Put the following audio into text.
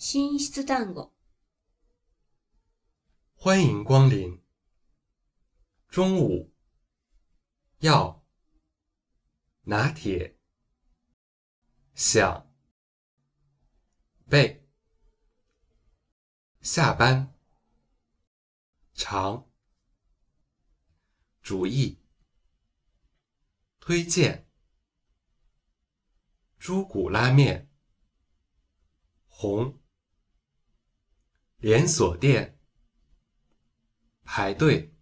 寝室単語。 欢迎光临。中午要拿铁想背下班长主意推荐猪骨拉面红连锁店排队